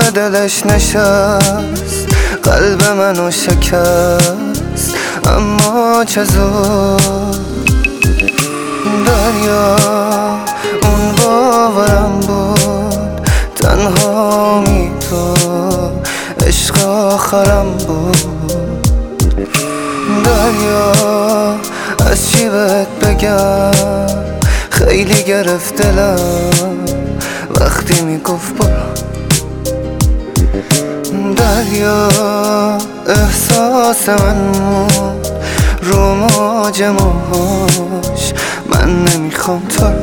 به دلش نشست، قلب منو شکست، اما چه زود. دریا اون باورم بود، تنها می تو عشق آخرم بود. دریا از چی بهت بگم، خیلی گرفت دلم وقتی میگفت برو. دریا احساس من بود رو موج موج، من نمیخوام تو رو.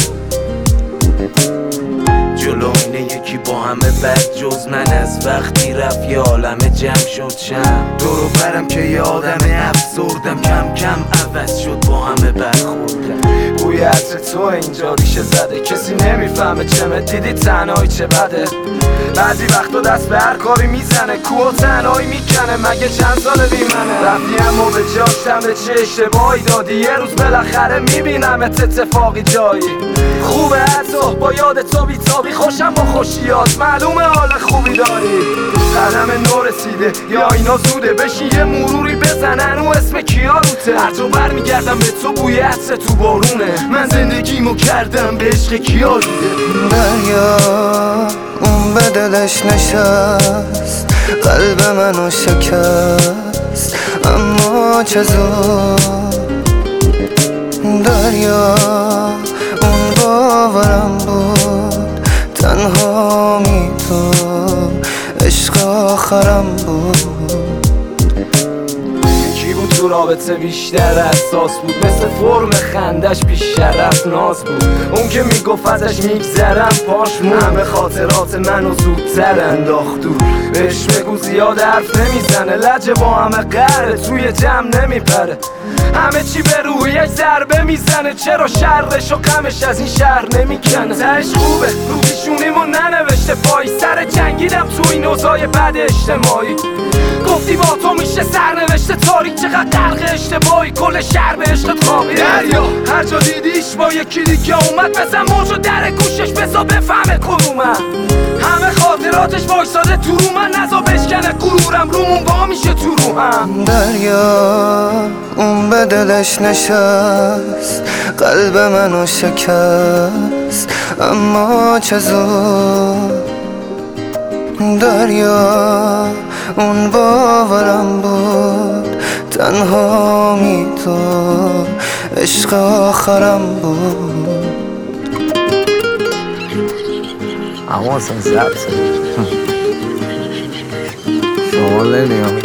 جلو اینه یکی با همه بد جز من، از وقتی رفت یه عالمه جمع شد شم. دورو برم که یه آدم افسردم، کم کم عوض شد با همه برخوردم. بوی عطر تو اینجا ریشه زده، کسی نمیفهمه چمه، دیدی تنهایی چه بده. بعضی وقتا دست به هر کاری میزنه، کوه تنهایی میکنه، مگه چند ساله بی منه. رفتیم و به جاشتم به چه اشتباهی دادی، یه روز بالاخره میبینمت اتفاقی جایی. خوبه حتی با یاد تو بیتابی، خوشم با خوشیات، معلومه حال خوبی داری. قدم نو رسیده یا اینا زوده، بشین یه مروری بزنن و اسم کیا روته. هر جا برمیگردم به تو بوی عطر تو بارونه، من زندگیمو کردم به عشق کیا روده. دریا اون به دلش نشست، قلب منو شکست، اما چه زود. دریا اون باورم بود، تنها می تو عشق آخرم بود. کی بود تو رابطه بیشتر احساس بود، مثل فرم خندش بیش شرف ناز بود. اون که میگفت ازش میگذرم پاشمون، همه خاطرات منو زودتر انداخت دور. بهش بگو زیاد حرف نمیزنه، لجه با همه قهره، توی جمع نمیپره. همه چی به روی یک ضربه میزنه، چرا شرش و غمش از این شهر نمیکنه. تهش خوبه رو پیشونیمو ننوشته پایی، سر جنگیدم تو این اوضاع بد اجتماعی. گفتی با تو میشه سرنوشته تاریک، چقدر غرق اشتباهی، کل شهر به عشقت خوابیده. دریا هر جا دیدیش با یکی دیگه اومد، بزن موجو در گوشش بزا بفهمه کدومم. همه خاطراتش وایساده تو رو من، نزا بشکنه غرورم، رومون با میشه تو روحم. دریا اون به دلش نشست، قلب منو شکست، اما چه زود. دریا اون باورم بود، تنها می تو عشق آخرم بود. اما اصلا زبط شما نمیام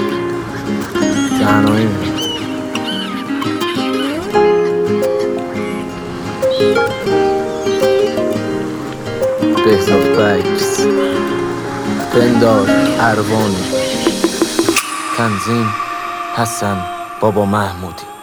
تنهایی بهزاد بکس، بندار اروانی، تنظیم حسن بابا محمودی.